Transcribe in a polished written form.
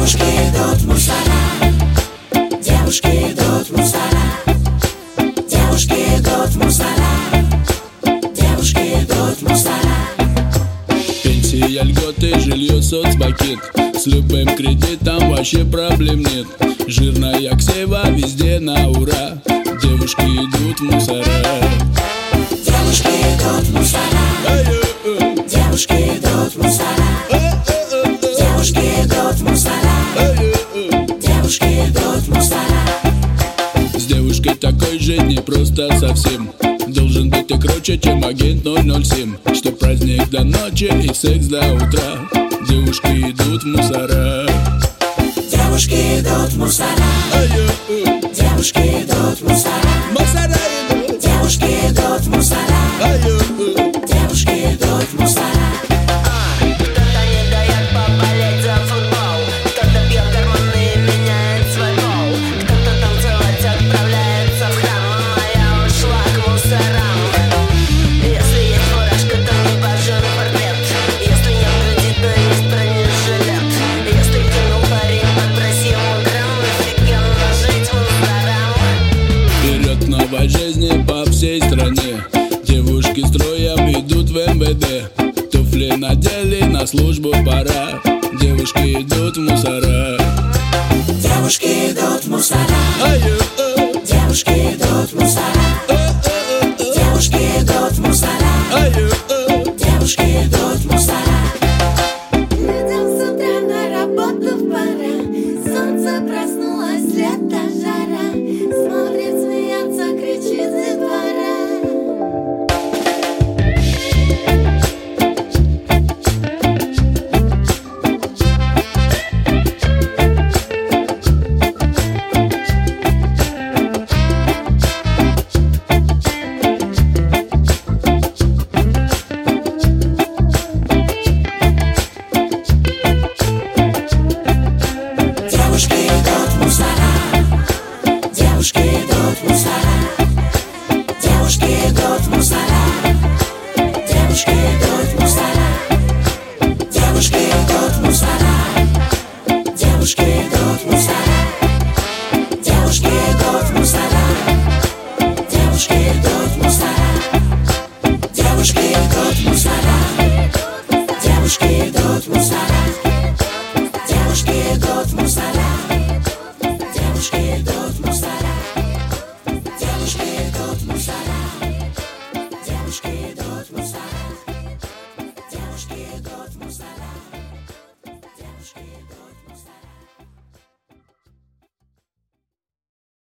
Девушки идут мусора, девушки идут мусора, девушки идут мусора, девушки идут мусора. Пенсия, льготы, жилье, соцпакет. С любым кредитом вообще проблем нет. Жирная ксева везде на ура. Девушки идут в мусора. Девушки идут в мусора, девушки идут в мусора, девушки идут в мусора, девушки идут в мусора. С девушкой такой жить не просто совсем. Должен быть ты круче, чем агент 007. Что праздник до ночи и секс до утра. Девушки идут в мусора. Девушки идут в мусора, девушки идут в мусора, Мусора идут, девушки идут в мусора, девушки идут в мусора. Кто-то не дает поболеть за футбол, кто-то пьет гормоны и меняет свой пол, кто-то танцевать отправляется в храм, а я ушла к мусорам. Если есть фуражка, то не пожжен портрет. Если нет кредита, есть бронежилет. Если кинул парень, подброси ему грамм. Офигенно жить мусорам. вперед новой жизни по всей стране. Девушки строем идут в МВД. Туфли надели, на службу пора. Девушки идут в мусора. Девушки идут в мусора, девушки идут в мусора, девушки идут в мусора, девушки идут в мусора. Людям с утра на работу пора. Солнце проснулось, лето, жара. Смотрит, смеется, кричит детвора. Девушки идут в мусора, девушки идут в мусора, девушки идут в мусора, девушки идут в мусора, девушки идут в мусора, девушки идут в мусора, девушки идут в мусора, девушки идут в мусора, девушки идут в мусора, девушки идут в мусора, девушки идут в мусора.